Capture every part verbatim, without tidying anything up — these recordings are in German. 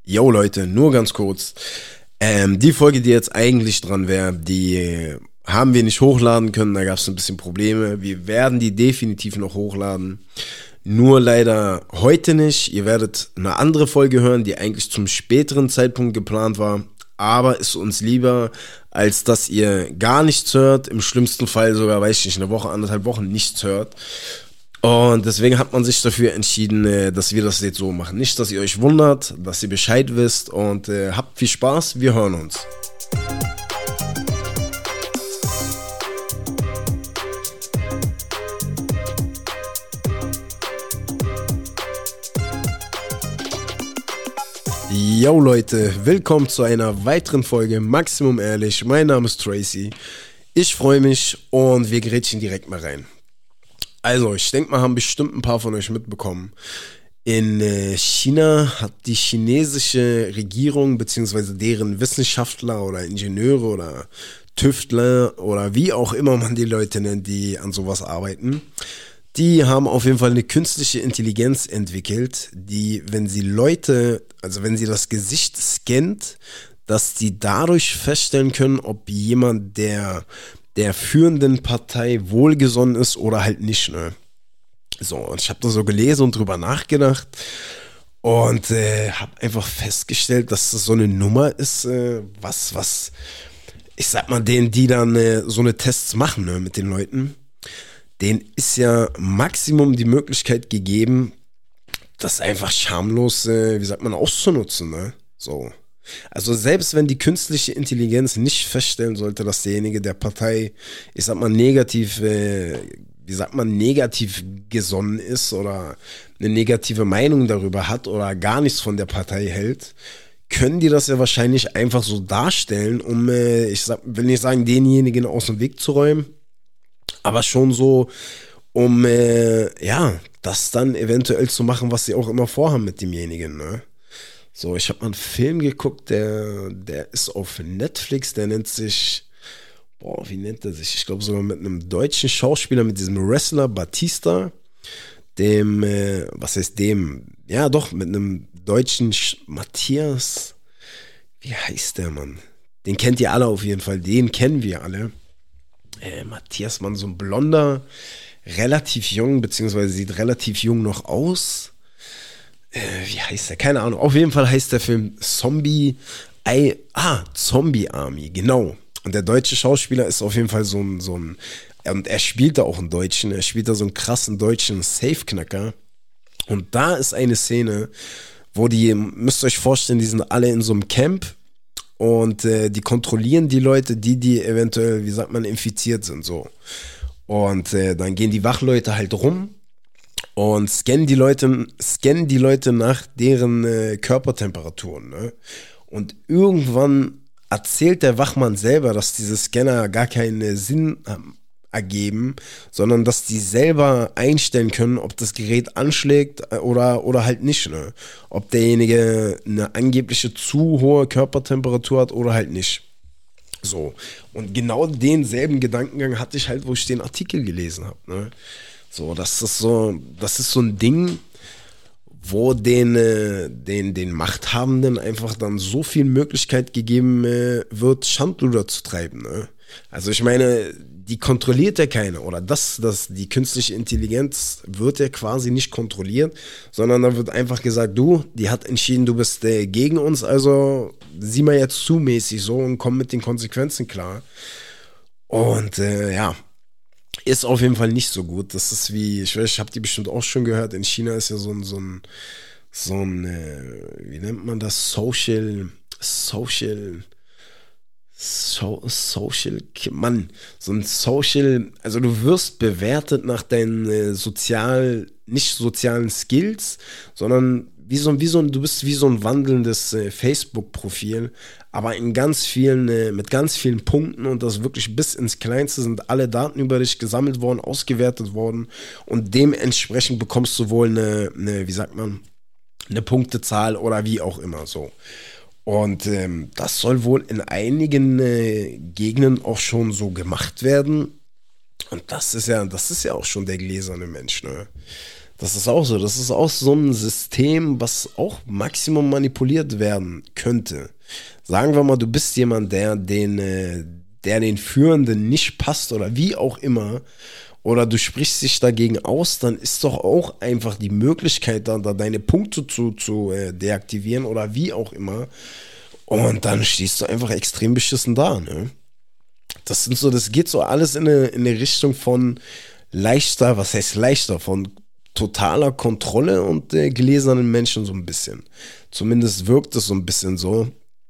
Yo Leute, nur ganz kurz. Ähm, die Folge, die jetzt eigentlich dran wäre, die äh, haben wir nicht hochladen können, da gab es ein bisschen Probleme. Wir werden die definitiv noch hochladen. Nur leider heute nicht. Ihr werdet eine andere Folge hören, die eigentlich zum späteren Zeitpunkt geplant war. Aber ist uns lieber, als dass ihr gar nichts hört. Im schlimmsten Fall sogar, weiß ich nicht, eine Woche, anderthalb Wochen nichts hört. Und deswegen hat man sich dafür entschieden, äh, dass wir das jetzt so machen. Nicht, dass ihr euch wundert, dass ihr Bescheid wisst und äh, habt viel Spaß. Wir hören uns. Yo Leute, willkommen zu einer weiteren Folge Maximum Ehrlich. Mein Name ist Tracy. Ich freue mich und wir grätschen direkt mal rein. Also, ich denke mal, haben bestimmt ein paar von euch mitbekommen. In äh, China hat die chinesische Regierung bzw. deren Wissenschaftler oder Ingenieure oder Tüftler oder wie auch immer man die Leute nennt, die an sowas arbeiten, die haben auf jeden Fall eine künstliche Intelligenz entwickelt, die, wenn sie Leute, also wenn sie das Gesicht scannt, dass die dadurch feststellen können, ob jemand, der der führenden Partei wohlgesonnen ist oder halt nicht, ne? So, und ich habe da so gelesen und drüber nachgedacht und äh, habe einfach festgestellt, dass das so eine Nummer ist, äh, was, was, ich sag mal, denen, die dann äh, so eine Tests machen, ne, mit den Leuten, denen ist ja Maximum die Möglichkeit gegeben, das einfach schamlos, äh, wie sagt man, auszunutzen, ne? So. Also selbst wenn die künstliche Intelligenz nicht feststellen sollte, dass derjenige der Partei, ich sag mal, negativ, äh, wie sagt man, negativ gesonnen ist oder eine negative Meinung darüber hat oder gar nichts von der Partei hält, können die das ja wahrscheinlich einfach so darstellen, um, äh, ich sag, will nicht sagen, denjenigen aus dem Weg zu räumen, aber schon so, um, äh, ja, das dann eventuell zu machen, was sie auch immer vorhaben mit demjenigen, ne? So, ich habe mal einen Film geguckt, der, der ist auf Netflix, der nennt sich, boah, wie nennt er sich? Ich glaube sogar mit einem deutschen Schauspieler, mit diesem Wrestler Batista, dem, äh, was heißt dem? Ja, doch, mit einem deutschen Sch- Matthias, wie heißt der, Mann? Den kennt ihr alle auf jeden Fall, den kennen wir alle. Äh, Matthias, Mann, so ein Blonder, relativ jung, beziehungsweise sieht relativ jung noch aus. Äh, wie heißt der? Keine Ahnung. Auf jeden Fall heißt der Film Zombie, I, ah, Zombie Army, genau. Und der deutsche Schauspieler ist auf jeden Fall so ein, so ein, und er spielt da auch einen Deutschen, er spielt da so einen krassen deutschen Safeknacker. Und da ist eine Szene, wo die, müsst ihr euch vorstellen, die sind alle in so einem Camp und äh, die kontrollieren die Leute, die, die eventuell, wie sagt man, infiziert sind, so. Und äh, dann gehen die Wachleute halt rum und scannen die Leute, scannen die Leute nach deren äh, Körpertemperaturen, ne? Und irgendwann erzählt der Wachmann selber, dass diese Scanner gar keinen Sinn ähm, ergeben, sondern dass die selber einstellen können, ob das Gerät anschlägt äh, oder, oder halt nicht, ne? Ob derjenige eine angebliche zu hohe Körpertemperatur hat oder halt nicht. So. Und genau denselben Gedankengang hatte ich halt, wo ich den Artikel gelesen habe, ne? So, das ist so, das ist so ein Ding, wo den, äh, den, den Machthabenden einfach dann so viel Möglichkeit gegeben äh, wird, Schindluder zu treiben, ne? Also ich meine, die kontrolliert ja keiner, oder das, das, die künstliche Intelligenz wird ja quasi nicht kontrolliert, sondern da wird einfach gesagt, du, die hat entschieden, du bist äh, gegen uns, also sieh mal jetzt zu mäßig so und komm mit den Konsequenzen klar. Und äh, ja, ist auf jeden Fall nicht so gut. Das ist wie, ich weiß, ich habe die bestimmt auch schon gehört, in China ist ja so ein, so ein, so ein, äh, wie nennt man das? Social, Social, so, Social, Mann, so ein Social, also du wirst bewertet nach deinen äh, sozial, nicht sozialen Skills, sondern wie so, wie so ein, du bist wie so ein wandelndes äh, Facebook-Profil, aber in ganz vielen, äh, mit ganz vielen Punkten und das wirklich bis ins Kleinste sind alle Daten über dich gesammelt worden, ausgewertet worden und dementsprechend bekommst du wohl eine, eine wie sagt man, eine Punktezahl oder wie auch immer so. Und ähm, das soll wohl in einigen äh, Gegenden auch schon so gemacht werden. Und das ist ja, das ist ja auch schon der gläserne Mensch, ne? Das ist auch so. Das ist auch so ein System, was auch maximum manipuliert werden könnte. Sagen wir mal, du bist jemand, der den, äh, der den Führenden nicht passt oder wie auch immer, oder du sprichst dich dagegen aus, dann ist doch auch einfach die Möglichkeit da, da deine Punkte zu, zu äh, deaktivieren oder wie auch immer. Und dann stehst du einfach extrem beschissen da, ne? Das sind so, das geht so alles in eine, in eine Richtung von leichter, was heißt leichter, von totaler Kontrolle und äh, gläsernen Menschen so ein bisschen. Zumindest wirkt es so ein bisschen so.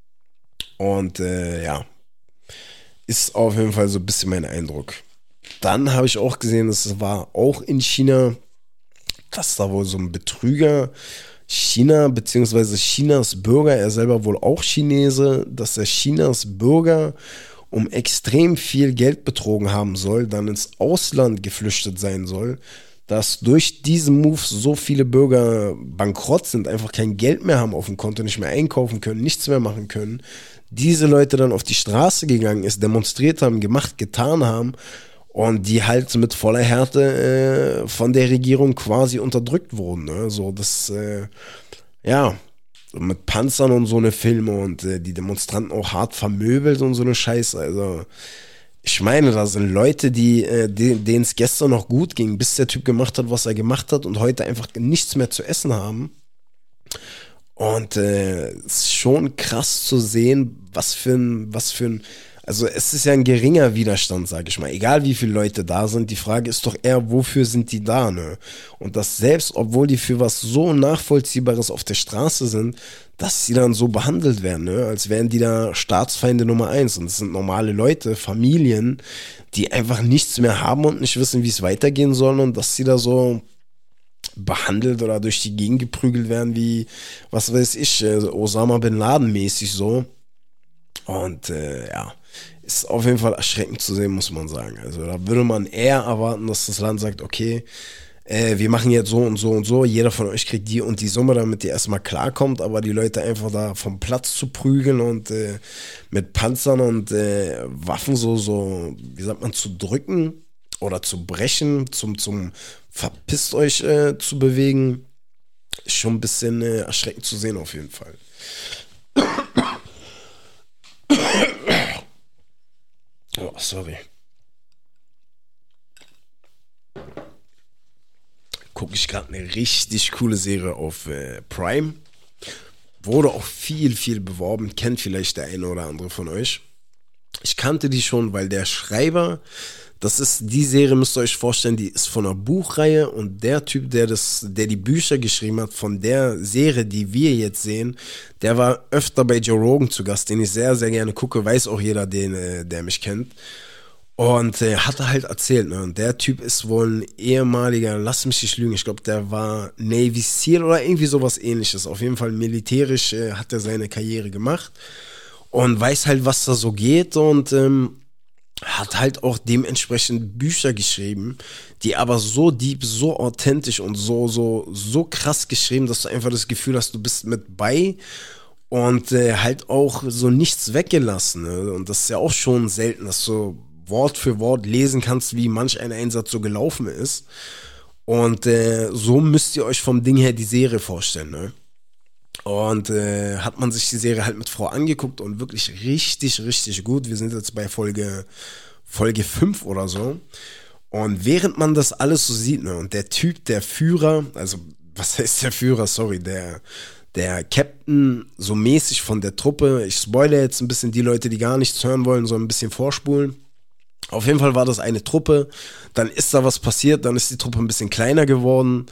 Und äh, ja, ist auf jeden Fall so ein bisschen mein Eindruck. Dann habe ich auch gesehen, es war auch in China, dass da wohl so ein Betrüger China, beziehungsweise Chinas Bürger, er selber wohl auch Chinese, dass er Chinas Bürger um extrem viel Geld betrogen haben soll, dann ins Ausland geflüchtet sein soll, dass durch diesen Move so viele Bürger bankrott sind, einfach kein Geld mehr haben auf dem Konto, nicht mehr einkaufen können, nichts mehr machen können. Diese Leute dann auf die Straße gegangen ist, demonstriert haben, gemacht, getan haben und die halt mit voller Härte äh, von der Regierung quasi unterdrückt wurden. Ne? So, das, äh, ja, mit Panzern und so eine Filme und äh, die Demonstranten auch hart vermöbelt und so eine Scheiße. Also, ich meine, da sind Leute, die, äh, denen es gestern noch gut ging, bis der Typ gemacht hat, was er gemacht hat und heute einfach nichts mehr zu essen haben. Und äh, es ist schon krass zu sehen, was für ein, was für ein, also es ist ja ein geringer Widerstand, sage ich mal. Egal wie viele Leute da sind, die Frage ist doch eher, wofür sind die da, ne? Und das selbst, obwohl die für was so Nachvollziehbares auf der Straße sind, dass sie dann so behandelt werden, ne? Als wären die da Staatsfeinde Nummer eins. Und es sind normale Leute, Familien, die einfach nichts mehr haben und nicht wissen, wie es weitergehen soll und dass sie da so behandelt oder durch die Gegend geprügelt werden wie, was weiß ich, Osama Bin Laden mäßig so. Und äh, ja, ist auf jeden Fall erschreckend zu sehen, muss man sagen. Also da würde man eher erwarten, dass das Land sagt, okay, äh, wir machen jetzt so und so und so, jeder von euch kriegt die und die Summe, damit ihr erstmal klarkommt, aber die Leute einfach da vom Platz zu prügeln und äh, mit Panzern und äh, Waffen so, so, wie sagt man, zu drücken oder zu brechen, zum, zum verpisst euch äh, zu bewegen, ist schon ein bisschen äh, erschreckend zu sehen auf jeden Fall. Oh, sorry. Gucke ich gerade eine richtig coole Serie auf äh, Prime. Wurde auch viel, viel beworben. Kennt vielleicht der eine oder andere von euch. Ich kannte die schon, weil der Schreiber, das ist, die Serie müsst ihr euch vorstellen, die ist von einer Buchreihe und der Typ, der das, der die Bücher geschrieben hat von der Serie, die wir jetzt sehen, der war öfter bei Joe Rogan zu Gast, den ich sehr, sehr gerne gucke, weiß auch jeder, den, äh, der mich kennt. Und äh, hat er halt erzählt, ne? Und der Typ ist wohl ein ehemaliger, lass mich nicht lügen, ich glaube, der war Navy SEAL oder irgendwie sowas ähnliches. Auf jeden Fall militärisch äh, hat er seine Karriere gemacht und weiß halt, was da so geht und ähm, hat halt auch dementsprechend Bücher geschrieben, die aber so deep, so authentisch und so, so, so krass geschrieben, dass du einfach das Gefühl hast, du bist mit bei und äh, halt auch so nichts weggelassen. Ne? Und das ist ja auch schon selten, dass du Wort für Wort lesen kannst, wie manch ein Einsatz so gelaufen ist. Und äh, so müsst ihr euch vom Ding her die Serie vorstellen, ne? Und äh, hat man sich die Serie halt mit Frau angeguckt und wirklich richtig, richtig gut. Wir sind jetzt bei Folge, Folge fünf oder so. Und während man das alles so sieht, ne, und der Typ, der Führer, also was heißt der Führer, sorry, der, der Captain, so mäßig von der Truppe, ich spoilere jetzt ein bisschen die Leute, die gar nichts hören wollen, so ein bisschen vorspulen. Auf jeden Fall war das eine Truppe, dann ist da was passiert, dann ist die Truppe ein bisschen kleiner geworden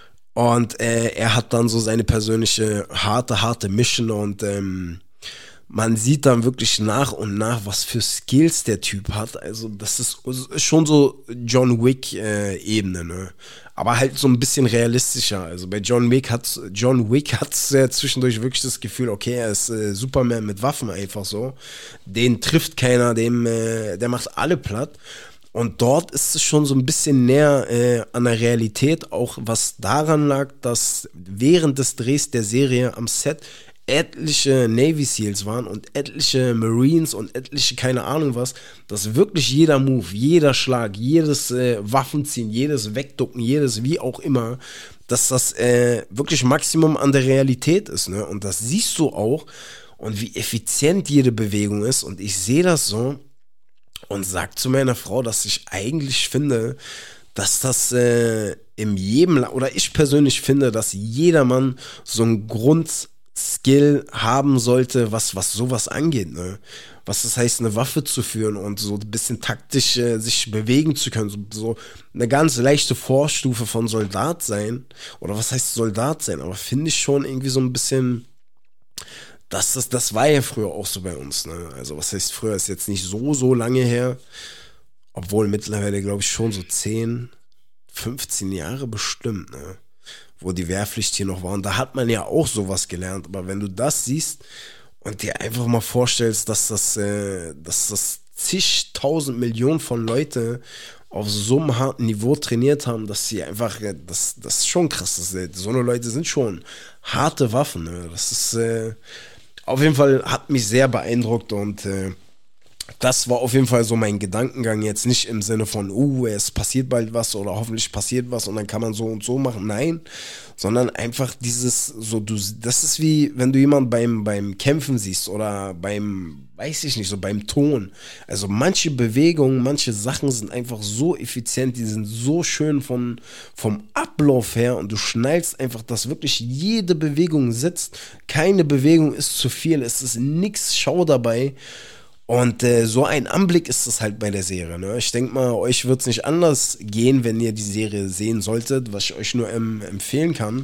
und äh, er hat dann so seine persönliche harte, harte Mission und ähm, man sieht dann wirklich nach und nach, was für Skills der Typ hat. Also das ist, ist schon so John Wick-Ebene, äh, ne? Aber halt so ein bisschen realistischer. Also bei John Wick hat John Wick hat äh, zwischendurch wirklich das Gefühl, okay, er ist äh, Superman mit Waffen einfach so. Den trifft keiner, dem, äh, der macht alle platt. Und dort ist es schon so ein bisschen näher äh, an der Realität, auch was daran lag, dass während des Drehs der Serie am Set etliche Navy Seals waren und etliche Marines und etliche keine Ahnung was, dass wirklich jeder Move, jeder Schlag, jedes äh, Waffenziehen, jedes Wegducken, jedes wie auch immer, dass das äh, wirklich Maximum an der Realität ist, ne? Und das siehst du auch und wie effizient jede Bewegung ist und ich sehe das so und sag zu meiner Frau, dass ich eigentlich finde, dass das äh, in jedem, La- oder ich persönlich finde, dass jedermann so ein Grundskill haben sollte, was, was sowas angeht, ne? Was das heißt, eine Waffe zu führen und so ein bisschen taktisch äh, sich bewegen zu können, so, so eine ganz leichte Vorstufe von Soldat sein, oder was heißt Soldat sein, aber finde ich schon irgendwie so ein bisschen, dass das, das war ja früher auch so bei uns, ne? Also was heißt früher, ist jetzt nicht so, so lange her, obwohl mittlerweile, glaube ich, schon so zehn, fünfzehn Jahre bestimmt, ne? Wo die Wehrpflicht hier noch war. Und da hat man ja auch sowas gelernt. Aber wenn du das siehst und dir einfach mal vorstellst, dass das, äh, dass das zigtausend Millionen von Leute auf so einem harten Niveau trainiert haben, dass sie einfach, äh, das, das ist schon krass. Das, äh, so eine Leute sind schon harte Waffen, ne? Das ist, äh, auf jeden Fall hat mich sehr beeindruckt und äh, das war auf jeden Fall so mein Gedankengang, jetzt nicht im Sinne von, uh, es passiert bald was oder hoffentlich passiert was und dann kann man so und so machen, nein, sondern einfach dieses, so, du, das ist wie, wenn du jemanden beim, beim Kämpfen siehst oder beim, weiß ich nicht, so beim Ton, also manche Bewegungen, manche Sachen sind einfach so effizient, die sind so schön von, vom Ablauf her und du schnallst einfach, dass wirklich jede Bewegung sitzt, keine Bewegung ist zu viel, es ist nix Schau dabei. Und äh, so ein Anblick ist es halt bei der Serie, ne? Ich denke mal, euch wird es nicht anders gehen, wenn ihr die Serie sehen solltet, was ich euch nur ähm, empfehlen kann.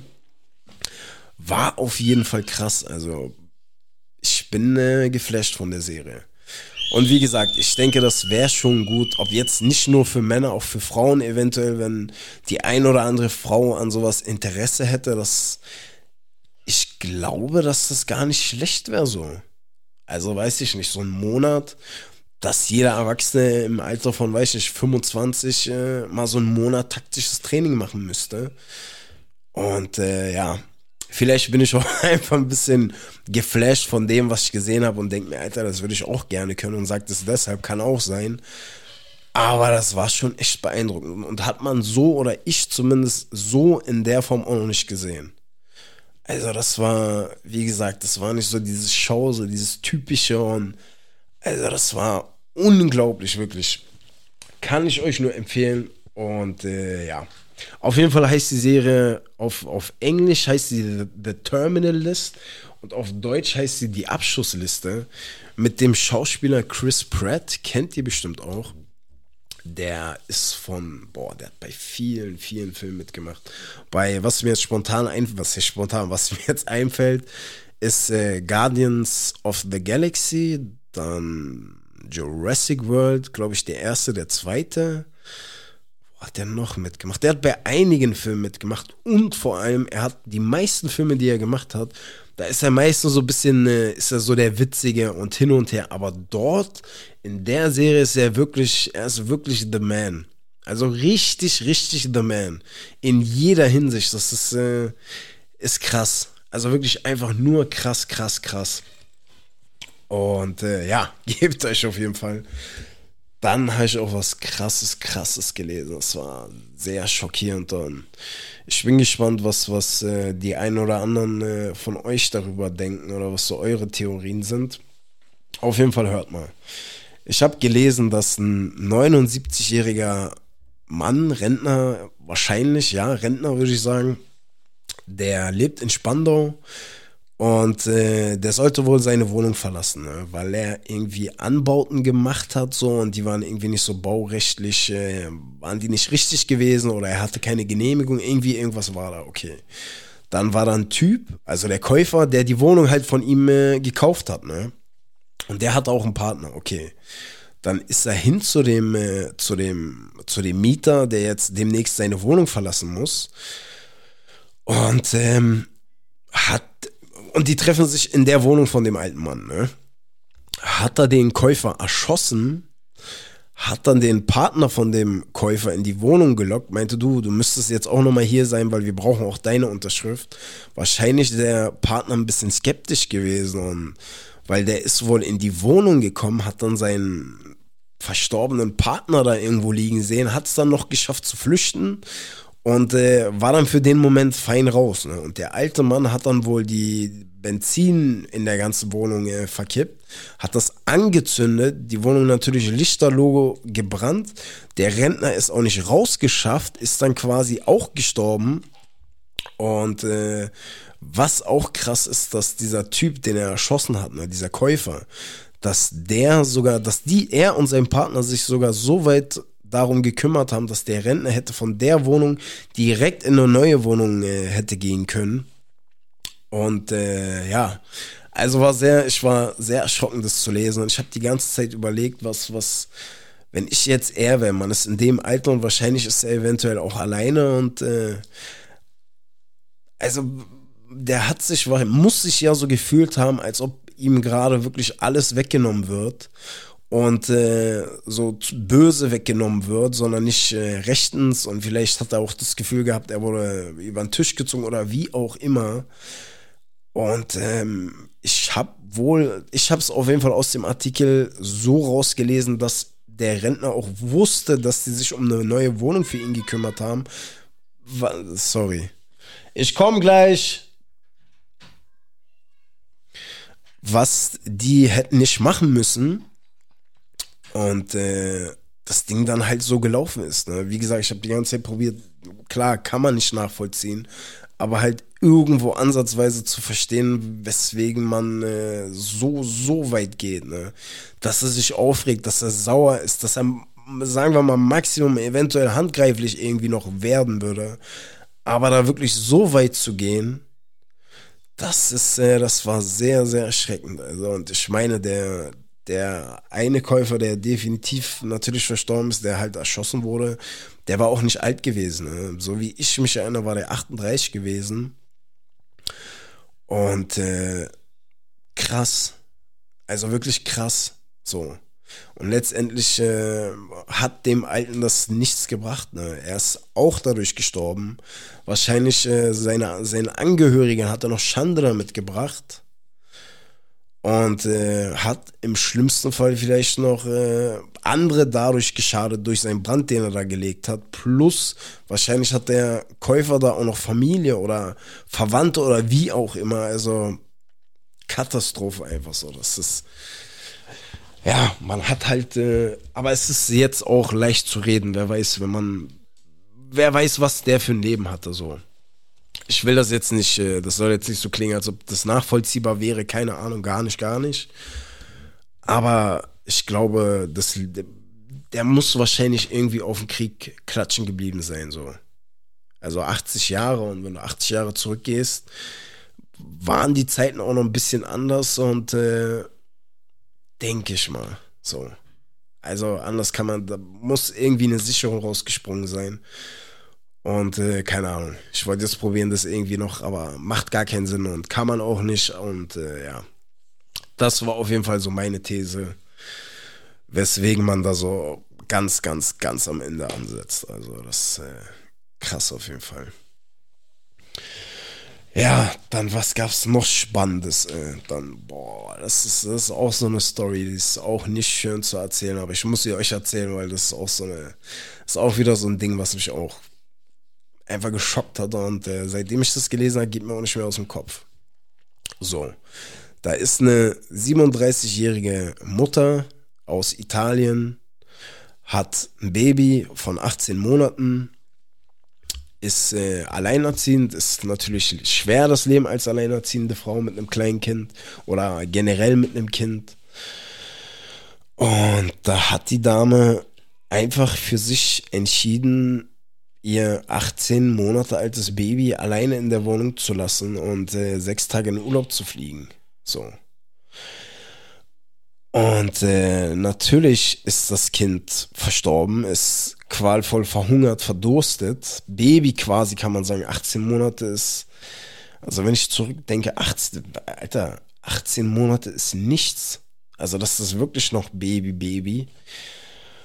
War auf jeden Fall krass, also ich bin äh, geflasht von der Serie. Und wie gesagt, ich denke, das wäre schon gut, ob jetzt nicht nur für Männer, auch für Frauen eventuell, wenn die ein oder andere Frau an sowas Interesse hätte, dass ich glaube, dass das gar nicht schlecht wäre so. Also weiß ich nicht, so ein Monat, dass jeder Erwachsene im Alter von, weiß ich nicht, fünfundzwanzig äh, mal so einen Monat taktisches Training machen müsste. Und äh, ja, vielleicht bin ich auch einfach ein bisschen geflasht von dem, was ich gesehen habe und denke mir, Alter, das würde ich auch gerne können und sagt es deshalb, kann auch sein. Aber das war schon echt beeindruckend und hat man so, oder ich zumindest so in der Form auch noch nicht gesehen. Also das war, wie gesagt, das war nicht so dieses Show, so dieses typische und also das war unglaublich, wirklich. Kann ich euch nur empfehlen und äh, ja. Auf jeden Fall heißt die Serie, auf, auf Englisch heißt sie The, The Terminal List und auf Deutsch heißt sie Die Abschussliste mit dem Schauspieler Chris Pratt, kennt ihr bestimmt auch. Der ist von, boah, der hat bei vielen, vielen Filmen mitgemacht. Bei, was mir jetzt spontan einfällt, was ist spontan, was mir jetzt einfällt, ist äh, Guardians of the Galaxy, dann Jurassic World, glaube ich, der erste, der zweite. Wo hat der noch mitgemacht? Der hat bei einigen Filmen mitgemacht und vor allem, er hat die meisten Filme, die er gemacht hat, da ist er meistens so ein bisschen, äh, ist er so der Witzige und hin und her. Aber dort, in der Serie ist er wirklich, er ist wirklich the man. Also richtig, richtig the man. In jeder Hinsicht. Das ist, äh, ist krass. Also wirklich einfach nur krass, krass, krass. Und äh, ja, gebt euch auf jeden Fall. Dann habe ich auch was krasses, krasses gelesen. Das war sehr schockierend und ich bin gespannt, was, was äh, die ein oder anderen äh, von euch darüber denken oder was so eure Theorien sind. Auf jeden Fall hört mal. Ich habe gelesen, dass ein neunundsiebzigjähriger Mann, Rentner, wahrscheinlich, ja, Rentner würde ich sagen, der lebt in Spandau. Und äh, der sollte wohl seine Wohnung verlassen, ne? Weil er irgendwie Anbauten gemacht hat so und die waren irgendwie nicht so baurechtlich, äh, waren die nicht richtig gewesen oder er hatte keine Genehmigung, irgendwie irgendwas war da, okay. Dann war da ein Typ, also der Käufer, der die Wohnung halt von ihm äh, gekauft hat, ne? Und der hat auch einen Partner, okay. Dann ist er hin zu dem, äh, zu dem, zu dem Mieter, der jetzt demnächst seine Wohnung verlassen muss und ähm, hat Und die treffen sich in der Wohnung von dem alten Mann, ne? Hat er den Käufer erschossen, hat dann den Partner von dem Käufer in die Wohnung gelockt, meinte, du, du müsstest jetzt auch nochmal hier sein, weil wir brauchen auch deine Unterschrift. Wahrscheinlich der Partner ein bisschen skeptisch gewesen, und weil der ist wohl in die Wohnung gekommen, hat dann seinen verstorbenen Partner da irgendwo liegen sehen, hat es dann noch geschafft zu flüchten und äh, war dann für den Moment fein raus. Ne? Und der alte Mann hat dann wohl die Benzin in der ganzen Wohnung äh, verkippt, hat das angezündet, die Wohnung natürlich lichterlogo gebrannt. Der Rentner ist auch nicht rausgeschafft, ist dann quasi auch gestorben. Und äh, was auch krass ist, dass dieser Typ, den er erschossen hat, ne, dieser Käufer, dass der sogar, dass die, er und sein Partner sich sogar so weit darum gekümmert haben, dass der Rentner hätte von der Wohnung direkt in eine neue Wohnung äh, hätte gehen können. Und äh, ja, also war sehr, ich war sehr erschrocken, das zu lesen. Und ich habe die ganze Zeit überlegt, was, was, wenn ich jetzt er wäre, man ist in dem Alter und wahrscheinlich ist er eventuell auch alleine und äh, also der hat sich, muss sich ja so gefühlt haben, als ob ihm gerade wirklich alles weggenommen wird und äh, so böse weggenommen wird, sondern nicht äh, rechtens, und vielleicht hat er auch das Gefühl gehabt, er wurde über den Tisch gezogen oder wie auch immer. Und ähm, ich habe wohl, ich habe es auf jeden Fall aus dem Artikel so rausgelesen, dass der Rentner auch wusste, dass sie sich um eine neue Wohnung für ihn gekümmert haben. Sorry. Ich komme gleich. Was die hätten nicht machen müssen. Und äh, das Ding dann halt so gelaufen ist. Ne? Wie gesagt, ich habe die ganze Zeit probiert, klar, kann man nicht nachvollziehen, aber halt irgendwo ansatzweise zu verstehen, weswegen man äh, so, so weit geht. Ne? Dass er sich aufregt, dass er sauer ist, dass er, sagen wir mal, Maximum eventuell handgreiflich irgendwie noch werden würde. Aber da wirklich so weit zu gehen, das ist, äh, das war sehr, sehr erschreckend. Also, und ich meine, der, der eine Käufer, der definitiv natürlich verstorben ist, der halt erschossen wurde, der war auch nicht alt gewesen. Ne? So wie ich mich erinnere, war der achtunddreißig gewesen. Und äh, krass. Also wirklich krass. So. Und letztendlich äh, hat dem Alten das nichts gebracht. Ne? Er ist auch dadurch gestorben. Wahrscheinlich äh, seine, seine Angehörigen hat er noch Schande damit gebracht. Und äh, hat im schlimmsten Fall vielleicht noch äh, andere dadurch geschadet, durch seinen Brand, den er da gelegt hat. Plus, wahrscheinlich hat der Käufer da auch noch Familie oder Verwandte oder wie auch immer. Also Katastrophe einfach so. Das ist... Ja, man hat halt, äh, aber es ist jetzt auch leicht zu reden, wer weiß, wenn man, wer weiß, was der für ein Leben hatte, so. Ich will das jetzt nicht, äh, das soll jetzt nicht so klingen, als ob das nachvollziehbar wäre, keine Ahnung, gar nicht, gar nicht. Aber ich glaube, das, der muss wahrscheinlich irgendwie auf den Krieg klatschen geblieben sein, so. Also achtzig Jahre, und wenn du achtzig Jahre zurückgehst, waren die Zeiten auch noch ein bisschen anders und, äh, denke ich mal, so. Also anders kann man, da muss irgendwie eine Sicherung rausgesprungen sein. Und äh, keine Ahnung, ich wollte jetzt probieren, das irgendwie noch, aber macht gar keinen Sinn und kann man auch nicht. Und äh, ja, das war auf jeden Fall so meine These, weswegen man da so ganz, ganz, ganz am Ende ansetzt. Also das ist äh, krass auf jeden Fall. Ja, dann was gab's noch Spannendes? Äh, dann, boah, das ist, das ist auch so eine Story, die ist auch nicht schön zu erzählen, aber ich muss sie euch erzählen, weil das ist auch so eine, ist auch wieder so ein Ding, was mich auch einfach geschockt hat, und äh, seitdem ich das gelesen habe, geht mir auch nicht mehr aus dem Kopf. So, da ist eine siebenunddreißigjährige Mutter aus Italien, hat ein Baby von achtzehn Monaten, ist äh, alleinerziehend, ist natürlich schwer, das Leben als alleinerziehende Frau mit einem kleinen Kind oder generell mit einem Kind. Und da hat die Dame einfach für sich entschieden, ihr achtzehn Monate altes Baby alleine in der Wohnung zu lassen und äh, sechs Tage in Urlaub zu fliegen. So. Und äh, natürlich ist das Kind verstorben, ist qualvoll verhungert, verdurstet. Baby quasi, kann man sagen, achtzehn Monate ist, also wenn ich zurückdenke, achtzehn, Alter, achtzehn Monate ist nichts. Also das ist wirklich noch Baby, Baby.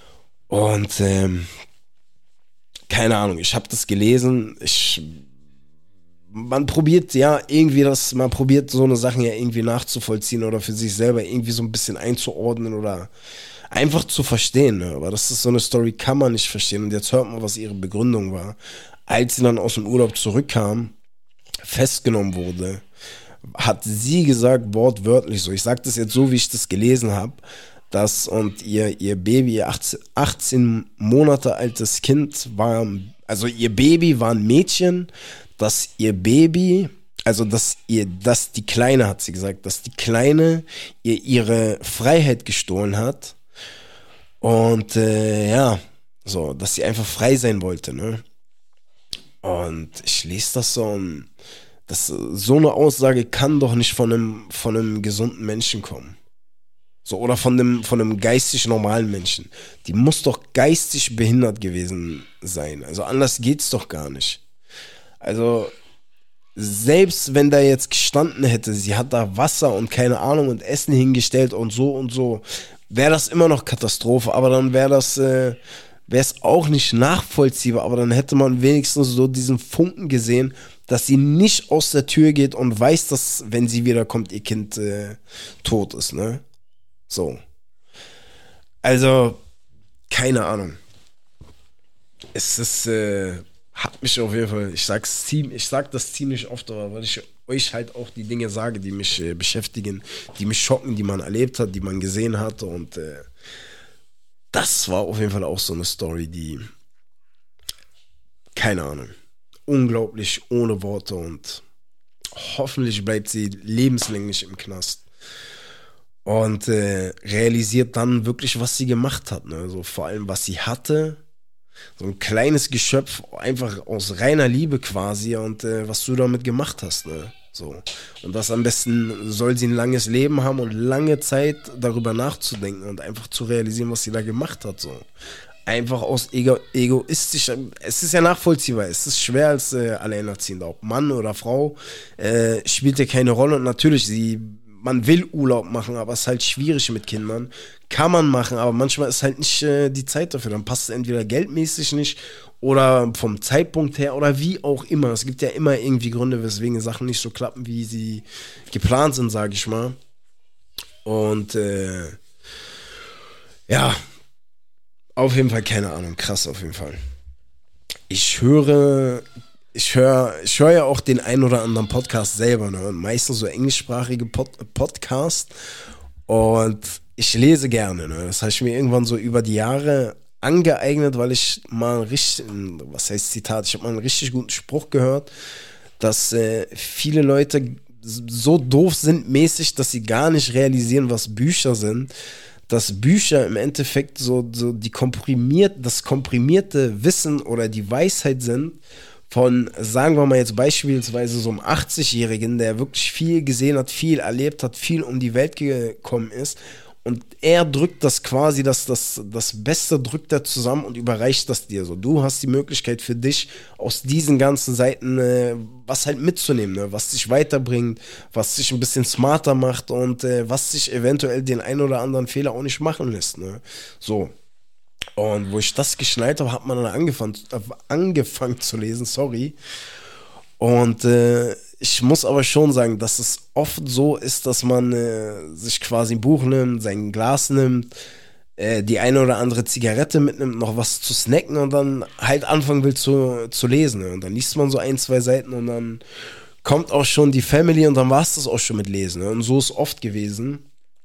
Und ähm, keine Ahnung, ich habe das gelesen, ich man probiert ja irgendwie das, man probiert so eine Sachen ja irgendwie nachzuvollziehen oder für sich selber irgendwie so ein bisschen einzuordnen oder einfach zu verstehen, ne? Aber das ist so eine Story, kann man nicht verstehen. Und jetzt hört man, was ihre Begründung war. Als sie dann aus dem Urlaub zurückkam, festgenommen wurde, hat sie gesagt, wortwörtlich so, ich sage das jetzt so, wie ich das gelesen habe, dass und ihr, ihr Baby, ihr achtzehn, achtzehn Monate altes Kind war, also ihr Baby war ein Mädchen, dass ihr Baby, also dass ihr, dass die Kleine, hat sie gesagt, dass die Kleine ihr ihre Freiheit gestohlen hat und äh, ja, so, dass sie einfach frei sein wollte, ne? Und ich lese das so und das, so eine Aussage kann doch nicht von einem, von einem gesunden Menschen kommen. So, oder von einem, von einem geistig normalen Menschen. Die muss doch geistig behindert gewesen sein. Also anders geht's doch gar nicht. Also, selbst wenn da jetzt gestanden hätte, sie hat da Wasser und keine Ahnung und Essen hingestellt und so und so, wäre das immer noch Katastrophe, aber dann wäre das, äh, wäre es auch nicht nachvollziehbar, aber dann hätte man wenigstens so diesen Funken gesehen, dass sie nicht aus der Tür geht und weiß, dass, wenn sie wiederkommt, ihr Kind äh, tot ist, ne? So. Also, keine Ahnung. Es ist, äh, hat mich auf jeden Fall, ich sag's ziemlich, ich sag das ziemlich oft, aber weil ich euch halt auch die Dinge sage, die mich äh, beschäftigen, die mich schocken, die man erlebt hat, die man gesehen hat und äh, das war auf jeden Fall auch so eine Story, die, keine Ahnung, unglaublich ohne Worte und hoffentlich bleibt sie lebenslänglich im Knast. Und äh, realisiert dann wirklich, was sie gemacht hat. Ne? So, vor allem, was sie hatte. So ein kleines Geschöpf, einfach aus reiner Liebe quasi. Und äh, was du damit gemacht hast. Ne? So. Und das am besten soll sie ein langes Leben haben und lange Zeit darüber nachzudenken und einfach zu realisieren, was sie da gemacht hat. So. Einfach aus ego egoistisch. Es ist ja nachvollziehbar. Es ist schwer als äh, Alleinerziehender. Ob Mann oder Frau äh, spielt ja keine Rolle. Und natürlich, sie... Man will Urlaub machen, aber es ist halt schwierig mit Kindern. Kann man machen, aber manchmal ist halt nicht äh, die Zeit dafür. Dann passt es entweder geldmäßig nicht oder vom Zeitpunkt her oder wie auch immer. Es gibt ja immer irgendwie Gründe, weswegen Sachen nicht so klappen, wie sie geplant sind, sage ich mal. Und äh, ja, auf jeden Fall keine Ahnung. Krass auf jeden Fall. Ich höre... Ich höre ich hör ja auch den ein oder anderen Podcast selber, ne? Und meistens so englischsprachige Pod Podcasts. Und ich lese gerne, ne? Das habe ich mir irgendwann so über die Jahre angeeignet, weil ich mal einen richtig, was heißt Zitat, ich habe mal einen richtig guten Spruch gehört, dass äh, viele Leute so doof sind mäßig, dass sie gar nicht realisieren, was Bücher sind. Dass Bücher im Endeffekt so, so die komprimiert, das komprimierte Wissen oder die Weisheit sind, von, sagen wir mal jetzt beispielsweise so einem achtzig-Jährigen, der wirklich viel gesehen hat, viel erlebt hat, viel um die Welt gekommen ist und er drückt das quasi, das, das, das Beste drückt er zusammen und überreicht das dir so. Du hast die Möglichkeit für dich aus diesen ganzen Seiten äh, was halt mitzunehmen, ne? Was dich weiterbringt, was dich ein bisschen smarter macht und äh, was dich eventuell den ein oder anderen Fehler auch nicht machen lässt, ne? So. Und wo ich das geschnallt habe, hat man dann angefangen, äh, angefangen zu lesen, sorry. Und äh, ich muss aber schon sagen, dass es oft so ist, dass man äh, sich quasi ein Buch nimmt, sein Glas nimmt, äh, die eine oder andere Zigarette mitnimmt, noch was zu snacken und dann halt anfangen will zu, zu lesen. Ne? Und dann liest man so ein, zwei Seiten und dann kommt auch schon die Family und dann war es das auch schon mit Lesen. Ne? Und so ist oft gewesen.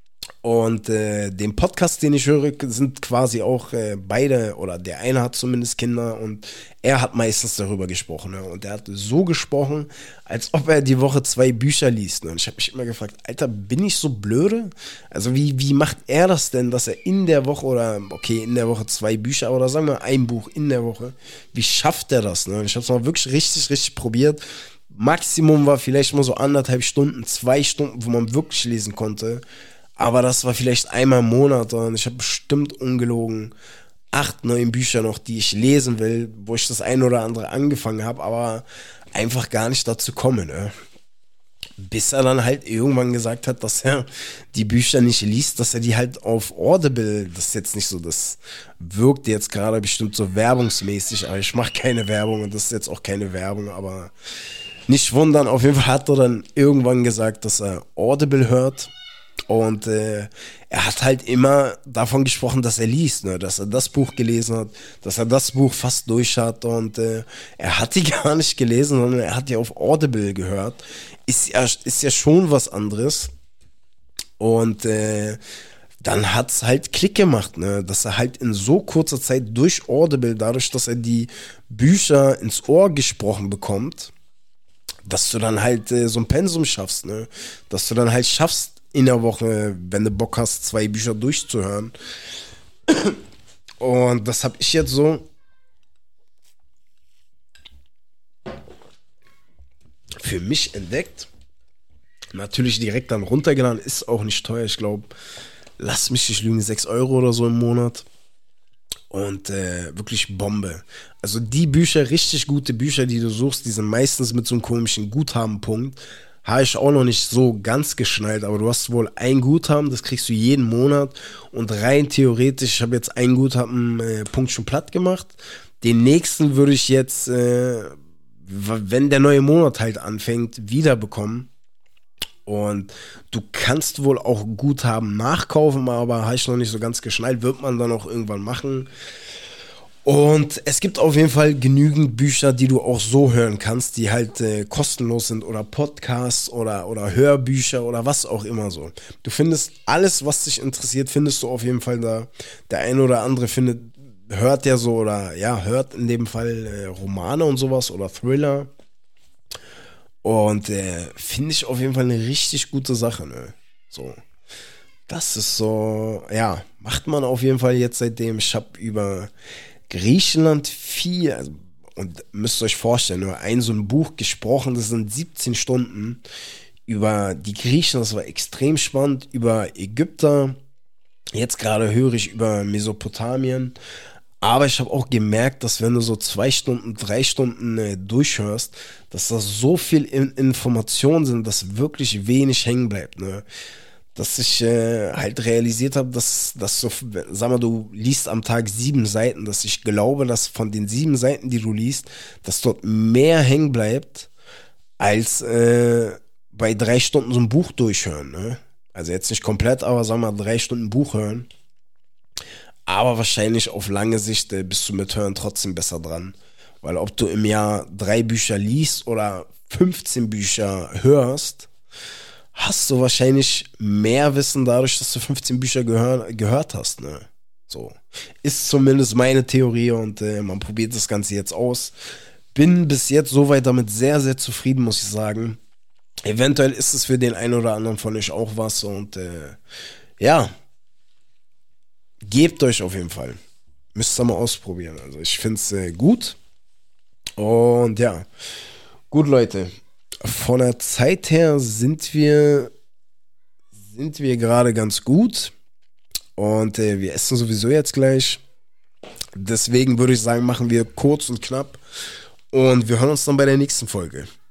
Und äh, den Podcast, den ich höre, sind quasi auch äh, beide, oder der eine hat zumindest Kinder und er hat meistens darüber gesprochen. Ne? Und er hat so gesprochen, als ob er die Woche zwei Bücher liest. Ne? Und ich habe mich immer gefragt, Alter, bin ich so blöde? Also wie, wie macht er das denn, dass er in der Woche, oder okay, in der Woche zwei Bücher, oder sagen wir ein Buch in der Woche, wie schafft er das? Ne? Ich habe es mal wirklich richtig, richtig probiert. Maximum war vielleicht mal so anderthalb Stunden, zwei Stunden, wo man wirklich lesen konnte. Aber das war vielleicht einmal im Monat und ich habe bestimmt ungelogen acht, neun Bücher noch, die ich lesen will, wo ich das ein oder andere angefangen habe, aber einfach gar nicht dazu komme, ne? Bis er dann halt irgendwann gesagt hat, dass er die Bücher nicht liest, dass er die halt auf Audible, das ist jetzt nicht so, das wirkt jetzt gerade bestimmt so werbungsmäßig, aber ich mache keine Werbung und das ist jetzt auch keine Werbung, aber nicht wundern, auf jeden Fall hat er dann irgendwann gesagt, dass er Audible hört. Und äh, er hat halt immer davon gesprochen, dass er liest, ne? Dass er das Buch gelesen hat, dass er das Buch fast durch hat und äh, er hat die gar nicht gelesen, sondern er hat die auf Audible gehört. Ist ja, ist ja schon was anderes. Und äh, dann hat's halt Klick gemacht, ne? Dass er halt in so kurzer Zeit durch Audible, dadurch, dass er die Bücher ins Ohr gesprochen bekommt, dass du dann halt äh, so ein Pensum schaffst, ne? Dass du dann halt schaffst, in der Woche, wenn du Bock hast, zwei Bücher durchzuhören. Und das habe ich jetzt so für mich entdeckt. Natürlich direkt dann runtergeladen, ist auch nicht teuer. Ich glaube, lass mich nicht lügen, sechs Euro oder so im Monat. Und äh, wirklich Bombe. Also die Bücher, richtig gute Bücher, die du suchst, die sind meistens mit so einem komischen Guthabenpunkt. Habe ich auch noch nicht so ganz geschnallt, aber du hast wohl ein Guthaben, das kriegst du jeden Monat und rein theoretisch, ich habe jetzt ein Guthaben äh, Punkt schon platt gemacht. Den nächsten würde ich jetzt, äh, wenn der neue Monat halt anfängt, wiederbekommen. Und du kannst wohl auch Guthaben nachkaufen, aber habe ich noch nicht so ganz geschnallt, wird man dann auch irgendwann machen. Und es gibt auf jeden Fall genügend Bücher, die du auch so hören kannst, die halt äh, kostenlos sind oder Podcasts oder, oder Hörbücher oder was auch immer so. Du findest alles, was dich interessiert, findest du auf jeden Fall da. Der eine oder andere findet, hört ja so oder ja, hört in dem Fall äh, Romane und sowas oder Thriller. Und äh, finde ich auf jeden Fall eine richtig gute Sache, ne? So. Das ist so, ja, macht man auf jeden Fall jetzt seitdem. Ich habe über Griechenland viel, also, und müsst ihr euch vorstellen, nur ein so ein Buch gesprochen, das sind siebzehn Stunden über die Griechen, das war extrem spannend, über Ägypter, jetzt gerade höre ich über Mesopotamien, aber ich habe auch gemerkt, dass wenn du so zwei Stunden, drei Stunden äh, durchhörst, dass das so viel in Informationen sind, dass wirklich wenig hängen bleibt, ne? Dass ich äh, halt realisiert habe, dass, dass so, sag mal, du liest am Tag sieben Seiten, dass ich glaube, dass von den sieben Seiten, die du liest, dass dort mehr hängen bleibt, als äh, bei drei Stunden so ein Buch durchhören, ne? Also jetzt nicht komplett, aber sag mal, drei Stunden Buch hören. Aber wahrscheinlich auf lange Sicht äh, bist du mit Hören trotzdem besser dran. Weil ob du im Jahr drei Bücher liest oder fünfzehn Bücher hörst, hast du wahrscheinlich mehr Wissen dadurch, dass du fünfzehn Bücher gehör, gehört hast, ne? So. Ist zumindest meine Theorie und äh, man probiert das Ganze jetzt aus. Bin bis jetzt soweit damit sehr, sehr zufrieden, muss ich sagen. Eventuell ist es für den einen oder anderen von euch auch was und äh, ja, gebt euch auf jeden Fall. Müsst ihr mal ausprobieren. Also ich finde es äh, gut. Und ja, gut Leute. Von der Zeit her sind wir sind wir gerade ganz gut und äh, wir essen sowieso jetzt gleich. Deswegen würde ich sagen, machen wir kurz und knapp und wir hören uns dann bei der nächsten Folge.